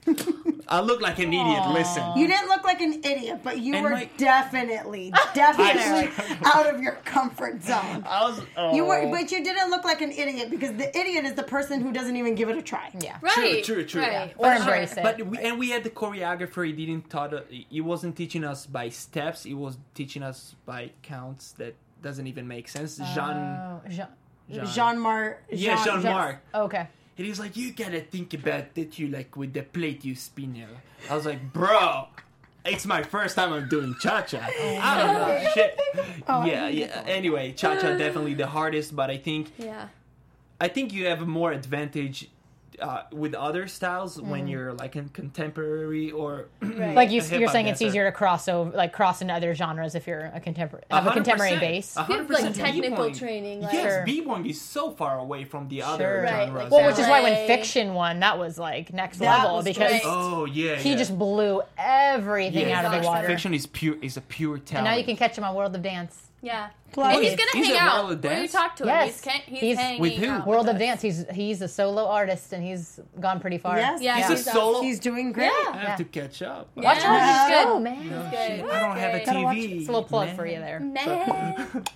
I look like an idiot. Listen. You didn't look like an idiot, but you And were my- definitely, definitely out of your comfort zone. I was. Oh. You were, but you didn't look like an idiot because the idiot is the person who doesn't even give it a try. Yeah. Right. True, true, true. Right. Or For sure. embrace it. But we, and we had the choreographer. He didn't taught. us- He wasn't teaching us by steps. He was teaching us by counts that doesn't even make sense. Jean. Oh, Jean. Jean. Jean Mar. Yeah, Jean Marc. Okay. And he's like, you gotta think about that. You like with the plate you spin it. I was like, bro, it's my first time I'm doing cha cha. I don't know shit. yeah, yeah. Anyway, cha cha definitely the hardest, but I think Yeah. I think you have more advantage uh, with other styles Mm. when you're like in contemporary or Right. Like you, a hip-hop you're saying, it's dancer. easier to cross over, like cross into other genres if you're a contemporary, have a one hundred contemporary percent. base. one hundred If you have, like, percent technical b-boying. training, like- yes, Sure. b-boying is so far away from the Sure. other Right, genres. like Well, which is why when ballet. Fiction won, that was like next That level was because great. oh yeah, he yeah. just blew everything yeah, out of the Fiction. water. Fiction is pure is a pure talent. And now you can catch him on World of Dance. Yeah. Plus- And he's gonna He's hang a out. World of When you Dance? talk to him, Yes. he's, ca- he's, He's- hanging With who? out World with of us. Dance. He's he's a solo artist and he's gone pretty far. Yeah, He's a he's solo- He's doing great. Yeah. I have to catch up. Watch Yeah. out, Yeah. he's good, man. Good. I don't have a Gotta watch T it. V. It's a little plug man. for you there. Man.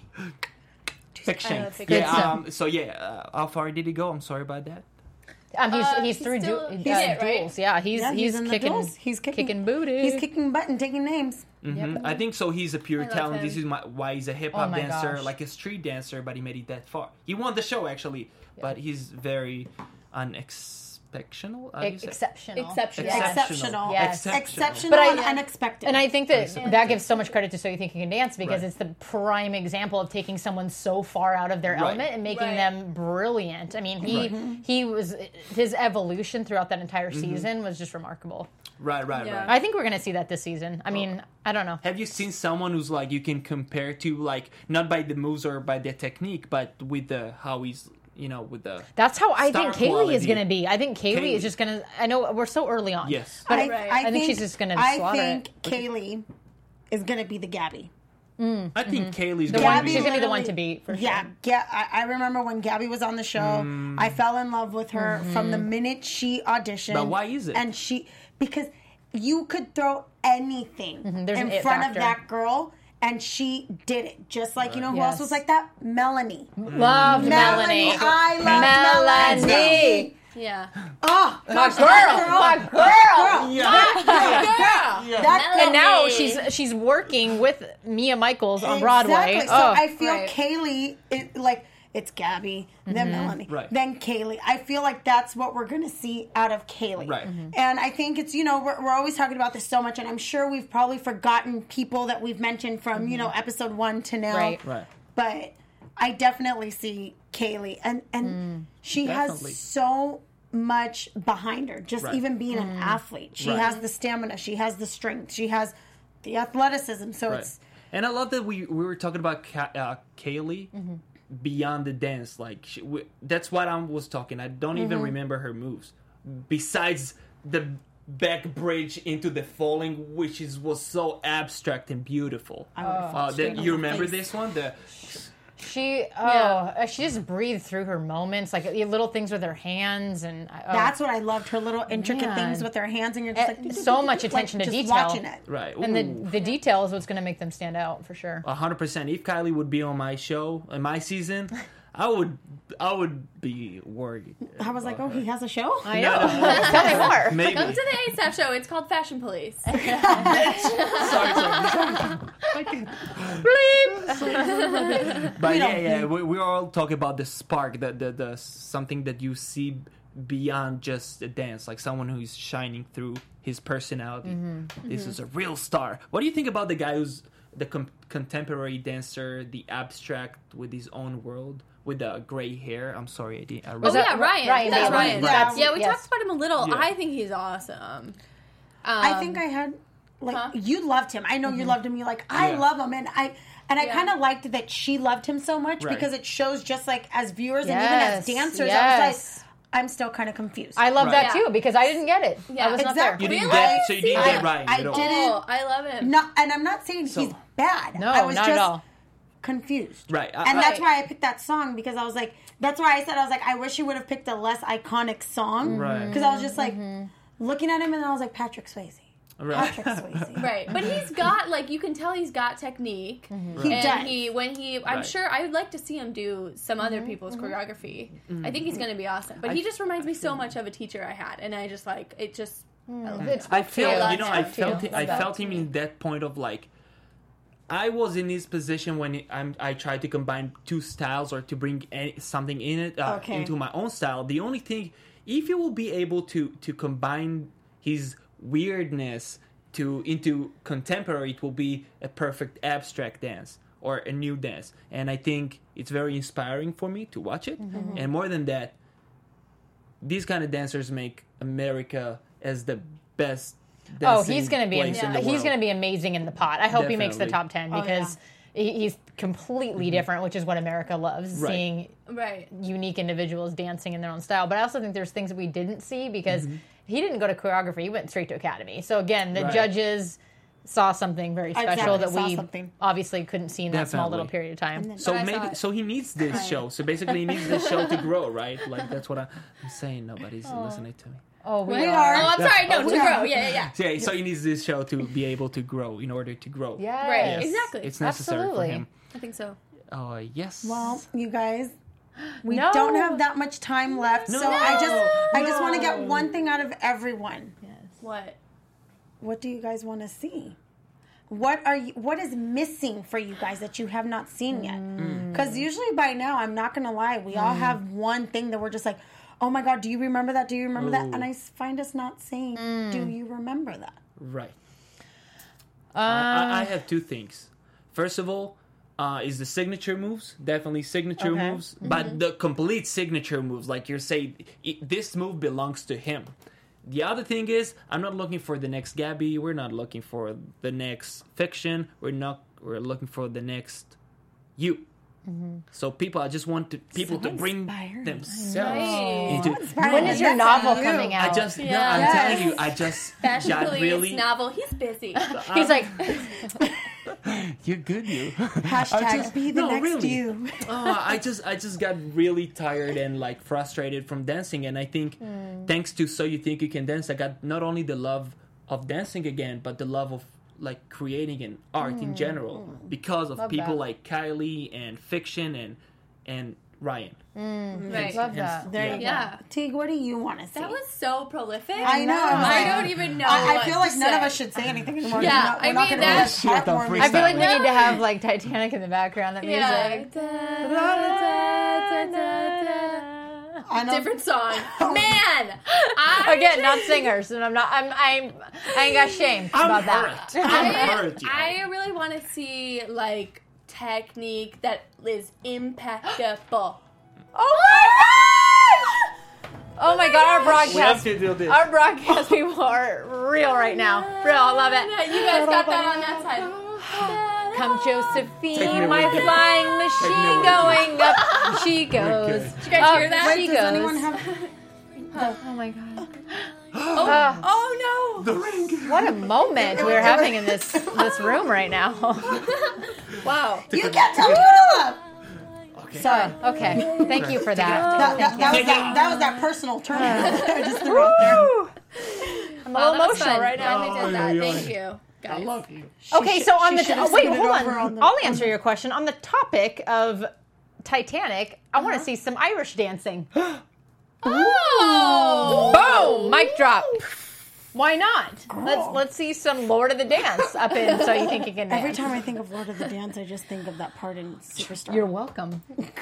Fiction. I love Fiction. Yeah. Good Um. So yeah. Uh, how far did he go? I'm sorry about that. Um, he's Uh, he's he's through still- du- he's uh, it, right? duels. Yeah, he's Yeah, he's, he's in the kicking duels. He's kicking- kicking booty. He's kicking butt and taking names. Mhm. I think so. He's a pure I love talent. him. This is my, why he's a hip hop Oh my dancer, gosh. like a street dancer, but he made it that far. He won the show actually, but he's very unexceptional. How do you Ex- say? exceptional. Exceptional. Yeah. Exceptional. Yes. Exceptional But I- and unexpected. And I think that that gives so much credit to So You Think You Can Dance because Right. it's the prime example of taking someone so far out of their Right. element and making Right. them brilliant. I mean, he Right. he was his evolution throughout that entire Mm-hmm. season was just remarkable. Right, right, Yeah. right. I think we're gonna see that this season. I mean, I don't know. Have you seen someone who's like you can compare to, like not by the moves or by the technique, but with the how he's, you know, with the That's how I Star think Kaylee is quality. gonna be. I think Kaylee, Kaylee. is just gonna. I know we're so early on. Yes. but I, Right. I, I think she's just gonna I slaughter think Kaylee is gonna be the Gabby. I think Kaylee's the gonna one, be. she's gonna be the one literally- to beat for Yeah, sure. yeah. I, I remember when Gabby was on the show. Mm. I fell in love with her from the minute she auditioned. But why is it? And she because you could throw anything Mm-hmm. There's in an it front factor. of that girl, and she did it. Just like you know who Yes. else was like that? Melanie. Love Melanie. I love Melanie. Melanie. Yeah. Oh, My gosh, girl, that my girl. Girl. That And now Melanie. she's she's working with Mia Michaels on Broadway. Exactly. So Oh. I feel Right. Kaylee, it, like, it's Gabby, then Melanie, Right. then Kaylee. I feel like that's what we're going to see out of Kaylee. Right. Mhm. And I think it's, you know, we're, we're always talking about this so much, and I'm sure we've probably forgotten people that we've mentioned from, you know, episode one to now. Right. Right. But I definitely see Kaylee, and, and she Definitely. has so much behind her, just Right. even being an athlete. She Right. has the stamina, she has the strength, she has the athleticism. So Right. it's, And I love that we we were talking about Ka- uh, Kaylee Mm-hmm. beyond the dance. Like she, we, that's what I was talking. I don't Mm-hmm. even remember her moves besides the back bridge into the falling, which is was so abstract and beautiful. I would've Uh, fallen that, straight on you her remember face. this one? The She oh uh, she just breathed through her moments, like the little things with her hands, and oh. That's what I loved. Her little intricate Man. things with her hands, and you're just Eh, like so much like, attention to just detail. watching it. right. and the Ooh. the detail is what's going to make them stand out for sure. A hundred percent. If Kylie would be on my show in my season, I would I would be worried. I was like, oh, he has a show. I know. Tell me more. Maybe. Come to the A$AP show. It's called Fashion Police. sorry, sorry. But yeah, yeah, we, we all talk about the spark, the, the the something that you see beyond just a dance, like someone who's shining through his personality. This is a real star. What do you think about the guy who's the com- contemporary dancer, the abstract with his own world, with the gray hair? I'm sorry, I didn't. I Oh Was that yeah, Ryan. Ryan That's Bailey? Ryan. Right. Yeah, we Yes. talked about him a little. Yeah. I think he's awesome. Um, I think I had like Huh? you loved him. I know you loved him. You're like, I Yeah. love him, and I and I Yeah. kind of liked that she loved him so much Right. because it shows just like as viewers and even as Yes, dancers, I yes. was like, I'm still kind of confused. I love Right. that Yeah. too because I didn't get it. Yeah. I was Exactly. not You there. didn't Really? get so you didn't I- get Ryan. I at all. didn't- Oh, I love him. No, and I'm not saying So- he's bad. No, I was not just at all. confused. Right. I- And I- that's why I picked that song because I was like, that's why I said I was like, I wish he would have picked a less iconic song. Right. Because I was just like, looking at him, and I was like, Patrick Swayze. Right. Patrick Swayze. Right, but he's got like you can tell he's got technique. Mm-hmm. He and does. he when he I'm Right. sure I would like to see him do some other Mm-hmm. people's choreography. I think he's going to be awesome. But he just reminds me so much of a teacher I had, and I just like it. Just I love It's it. I feel, I you know, love I that felt, too. it, I Love felt that him in that point of like, I was in his position when I'm, I tried to combine two styles or to bring any, something in it uh, Okay. into my own style. The only thing, if you will be able to to combine his weirdness to into contemporary, it will be a perfect abstract dance or a new dance. And I think it's very inspiring for me to watch it. Mm-hmm. And more than that, these kind of dancers make America as the best. Oh, he's going to be place in the he's world. going to be amazing in the pot. I hope he makes the Definitely. top ten Oh, because he he's completely different, which is what America loves, Right. seeing Right. unique individuals dancing in their own style. But I also think there's things that we didn't see because he didn't go to choreography; he went straight to academy. So again, the Right. judges saw something very special Exactly, that saw we something. obviously couldn't see in that small Definitely. little period of time. So But I saw maybe it. so he needs this show. So basically, he needs this show to grow, right? Like that's what I'm saying. Nobody's listening to me. Oh, we, We are. are. Oh, I'm sorry. No, to Yeah. grow. Yeah, yeah, yeah. Yeah, so he needs this show to be able to grow in order to grow. Yes. Right. Yes, Exactly. It's necessary Absolutely. for him. I think so. Oh yes. Well, you guys, we No. don't have that much time left, No. so I just, I just want to No. get one thing out of everyone. What? What do you guys want to see? What are you? What is missing for you guys that you have not seen yet? Because usually by now, I'm not gonna lie, we all have one thing that we're just like, oh my god, do you remember that? Do you remember that? Ooh. And I s- find us not saying, do you remember that? Right. Uh, I, I have two things. First of all, uh, is the signature moves. Definitely signature Okay. moves, but the complete signature moves. Like you're saying, it, this move belongs to him. The other thing is, I'm not looking for the next Gabby. We're not looking for the next Fiction. We're not. We're looking for the next you. So people, I just want to, people So to bring inspiring. themselves Nice. into. when is your That's novel you. coming out? I just, no, Yeah. I'm Yes. telling you, I just Fashion got Police really. novel. He's busy. He's like, You're good, you. Hashtag I just- be the no, next really. you. Oh, I just I just got really tired and like frustrated from dancing, and I think thanks to So You Think You Can Dance, I got not only the love of dancing again, but the love of like creating and art in general because of Love people that. like Kylie and Fiction and and Ryan. Right. love that. There you Yeah. go. Teague, what do you want to see? That was so prolific. I know. I don't even know. I, I what feel like to none of say. us should say anything anymore. Yeah, We're not, we're I not mean, gonna that's- do Shit, that I'm heartwarming freaking I feel like we No. need to have like Titanic in the background. That music. Yeah. Da, da, da, da, da. I know. Different song. Man, I Again, not singers, and I'm not. I'm. I'm. I ain't got shame I'm about hurt. that. I'm I, hurt. you. I really want to see like technique that is impeccable. Oh my gosh! Oh my god, our We have broadcast. to do this. Our broadcast people are real right now. Real, I love it. You guys got that on that side. Come Take me Josephine, my with you. flying Take me machine with going up. She goes. good. Did you guys hear that? Up Wait, she does goes. anyone have? Oh my god. Uh, Oh the ring. what a moment we're having in this this room right now. no! Wow. You can't tell me what to love. Okay. Sorry. Okay. Thank you for that. That, that, that, was that, that was that personal turn. I just threw out there. I'm a Wow, little that was emotional fun. right now. Glad we did Oh, that. yeah, yeah. Thank you. Guys. I love you. Okay, She so should- on she the should oh, have wait, scooted hold over on. on the- I'll answer your question. On the topic of Titanic, I want to see some Irish dancing. Oh! Boom! Mic drop. Why not? Let's let's see some Lord of the Dance up in So You Think You Can Dance. Every time I think of Lord of the Dance, I just think of that part in Superstar. You're welcome.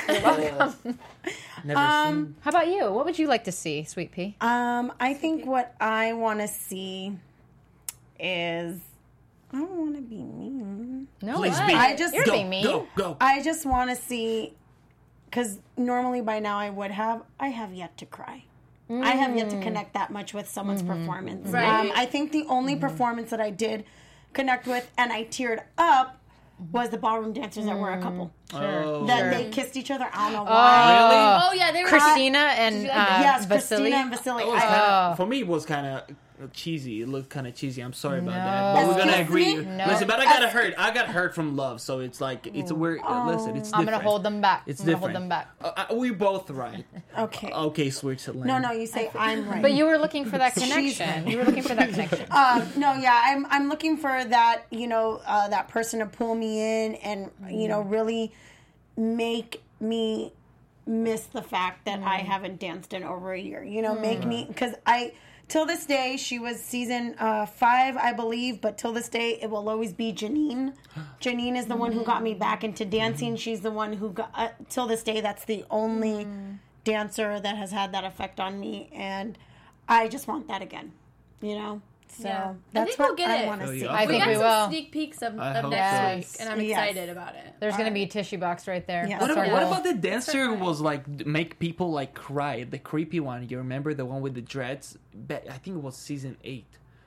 Never Um, seen. How about you? What would you like to see, Sweet Pea? Um, I think what I want to see is I don't want to be mean. No, Please what? be. I just You're Go, being mean. go, go. I just want to see because normally by now I would have. I have yet to cry. I have yet to connect that much with someone's performance. Right. Um, I think the only performance that I did connect with and I teared up was the ballroom dancers that were a couple. Oh. that Sure. they kissed each other. I don't know why. Really? Oh yeah, they were Christina Did and you like uh, that? Yes, Vasily. Christina and Vasily. It was I- kinda, Oh. For me, it was kind of cheesy. It looked kind of cheesy. I'm sorry about No. that, but we're gonna Excuse agree. me? No. Listen, but I got hurt. I got hurt from love, so it's like it's a weird. Uh, listen, it's. I'm different. gonna hold them back. It's I'm gonna different. hold them back. Uh, uh, we both right. okay. Okay, Switzerland. No, no, you say I'm right. But you were looking for that She's connection. right. You were looking for that connection. Um, no, yeah, I'm I'm looking for that, you know, uh, that person to pull me in and you know really make me miss the fact that I haven't danced in over a year. You know, make me because I till this day she was season uh, five, I believe, but till this day it will always be Janine. Janine is the one who got me back into dancing. She's the one who got uh, till this day. That's the only dancer that has had that effect on me, and I just want that again. You know. So Yeah. I that's think what we'll get I it. want to Oh, see. yeah. I We think got we some will. sneak peeks of, I of hope next so. week, and I'm Yes. excited about it. There's gonna be a tissue box right there. Yeah. That's What our about, what goal. about the dancer who was like make people like cry? The creepy one. You remember the one with the dreads? Be- I think it was season eight.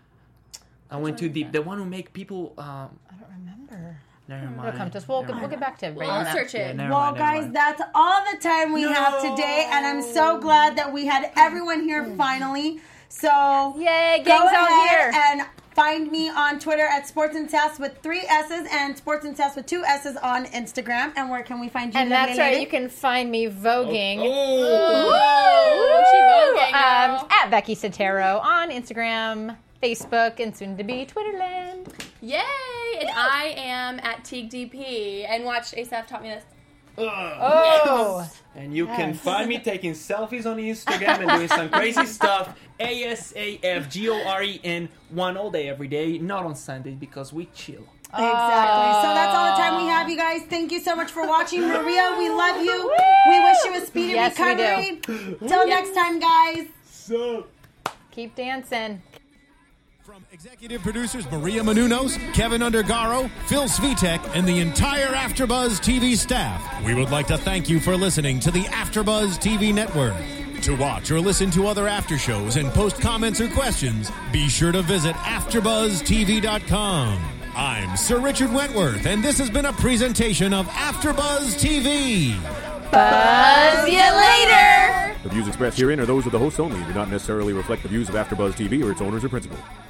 I went too deep. The one who make people. Um, I don't remember. never mind. It'll come to us. We'll, Never we'll mind. get back to everybody Well, on I'll that. search it. Yeah, never Well, mind, never guys, mind. that's all the time we have today, and I'm so glad that we had everyone here finally. So, Yay, go gang's out ahead here. and find me on Twitter at Sports and Sass with three S's and Sports and Sass with two S's on Instagram. And where can we find you? And lovely that's right. lady? You can find me voguing. Oh, she voguing, Um, girl. at Becky Sotero on Instagram, Facebook, and soon to be Twitterland. Yay! And I am at Teague D P. And watch ASAP taught me this. Oh, And you can find me taking selfies on Instagram and doing some crazy stuff. A S A F G O R E N one all day, every day. Not on Sundays because we chill. Exactly. So that's all the time we have, you guys. Thank you so much for watching. Maria, we love you. We wish you a speedy Yes, we do. recovery. Till next time, guys. So. keep dancing. From executive producers Maria Menounos, Kevin Undergaro, Phil Svitek, and the entire AfterBuzz T V staff, we would like to thank you for listening to the AfterBuzz T V network. To watch or listen to other after shows and post comments or questions, be sure to visit after buzz T V dot com. I'm Sir Richard Wentworth, and this has been a presentation of AfterBuzz T V. Buzz you later. The views expressed herein are those of the hosts only and do not necessarily reflect the views of AfterBuzz T V or its owners or principals.